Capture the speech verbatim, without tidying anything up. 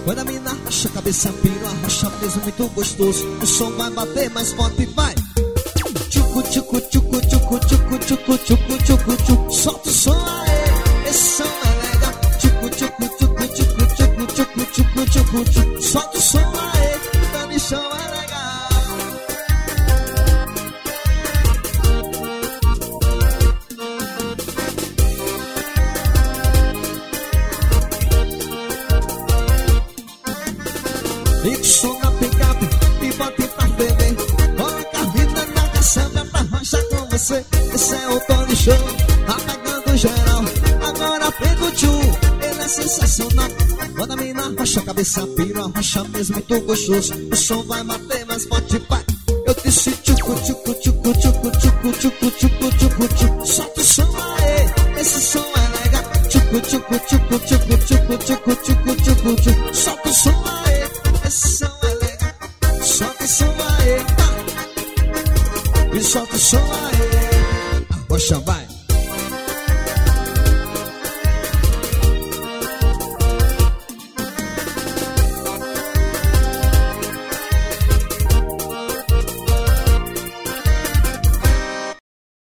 Quando a mina arrocha a cabeça, pira, arrocha mesmo muito gostoso. O som vai bater mais forte e vai. Tchucu, tchucu, tchucu, tchucu, tchucu, tchucu, tchucu, tchucu, tchucu. Solta o som aí, esse som é legal. Tchucu, tchucu, tchucu, tchucu, tchucu, tchucu, tchucu, tchucu, tchucu. Solta o som aí, Dani Show é legal. Liga o som na picape e bote pra ferver. Coloca a vida na caçamba pra ranchar com você. Esse é o Tony Show, apagando geral. Agora pega o tchu, ele é sensacional. Quando a mina arrocha a cabeça, pira, arrocha mesmo muito gostoso. O som vai bater mais forte, pai. Eu disse tchucu, tchucu, tchucu, tchucu, tchucu, tchucu, tchucu, tchucu, tchucu. Solta o som aí, esse som é legal. Tchucu, tchucu, tchucu, tchucu, tchucu, tchucu, tchucu, tchucu, tchucu. Solta o som aí, esse som é legal. Solta o som aí, tá? E solta o som aí. Arrocha vai.